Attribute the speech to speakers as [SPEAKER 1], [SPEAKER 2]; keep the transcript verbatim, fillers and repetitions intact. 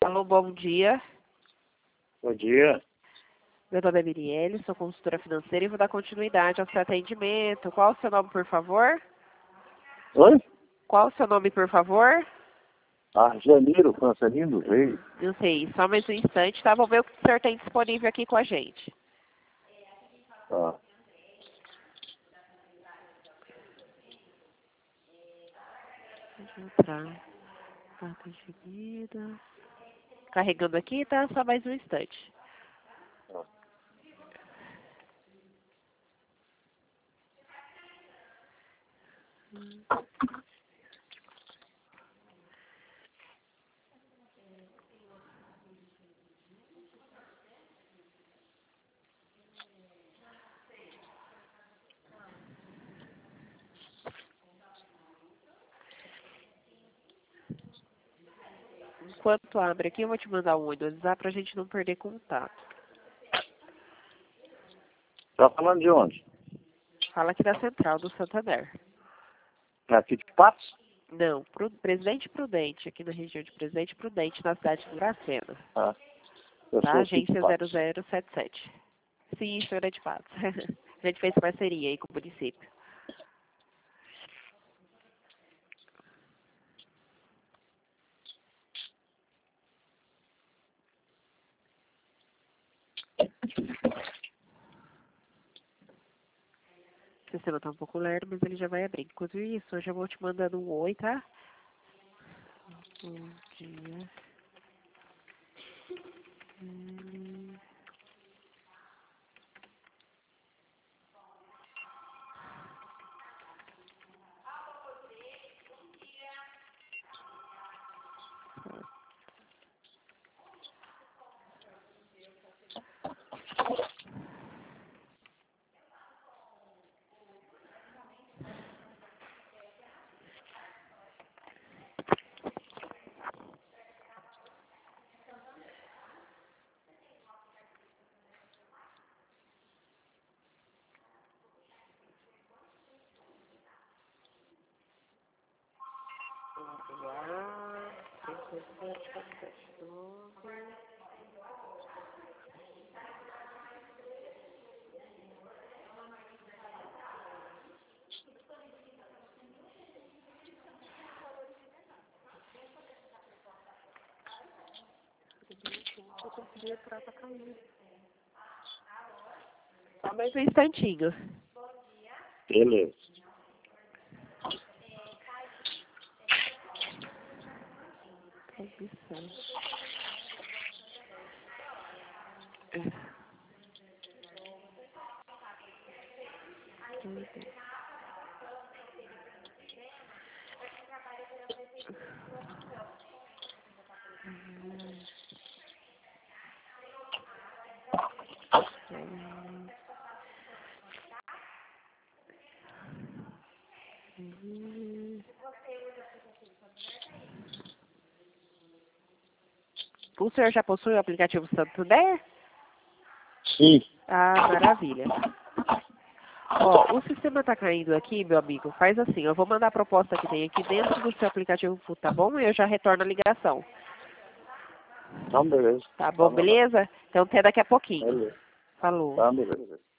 [SPEAKER 1] Alô, bom dia.
[SPEAKER 2] Bom dia.
[SPEAKER 1] Meu nome é Mirielle, sou consultora financeira e vou dar continuidade ao seu atendimento. Qual o seu nome, por favor?
[SPEAKER 2] Oi?
[SPEAKER 1] Qual o seu nome, por favor?
[SPEAKER 2] Ah, Janeiro, Francelino Reis.
[SPEAKER 1] Não sei, só mais um instante, tá? Vou ver o que o senhor tem disponível aqui com a gente.
[SPEAKER 2] Tá.
[SPEAKER 1] Deixa eu entrar. Data de vida. Carregando aqui, tá? Só mais um instante.
[SPEAKER 2] Tá.
[SPEAKER 1] Enquanto abre aqui, eu vou te mandar um oi do WhatsApp pra gente não perder contato.
[SPEAKER 2] Tá falando de onde?
[SPEAKER 1] Fala aqui da Central do Santander.
[SPEAKER 2] É aqui de Patos?
[SPEAKER 1] Não, Pru- Presidente Prudente, aqui na região de Presidente Prudente, na cidade de Dracena.
[SPEAKER 2] Ah, eu
[SPEAKER 1] Tá?
[SPEAKER 2] sou aqui de
[SPEAKER 1] Agência
[SPEAKER 2] Patos.
[SPEAKER 1] zero zero sete sete. Sim, senhora de Patos. A gente fez parceria aí com o município. O sistema tá um pouco lerdo, mas ele já vai abrir. Enquanto isso, hoje eu vou te mandando um oi, tá? Bom dia. Hum. Vamos lá. cinco, sete, sete, nove. Eu consegui entrar pra cair. Só mais um instantinho.
[SPEAKER 2] Beleza.
[SPEAKER 1] Opção. O senhor já possui o aplicativo Santander?
[SPEAKER 2] Sim.
[SPEAKER 1] Ah, maravilha. Ó, o sistema tá caindo aqui, meu amigo. Faz assim, eu vou mandar a proposta que tem aqui dentro do seu aplicativo, tá bom? E eu já retorno a ligação.
[SPEAKER 2] Então, beleza.
[SPEAKER 1] Tá bom, beleza? Então até daqui a pouquinho.
[SPEAKER 2] Beleza.
[SPEAKER 1] Falou.
[SPEAKER 2] Tá, beleza.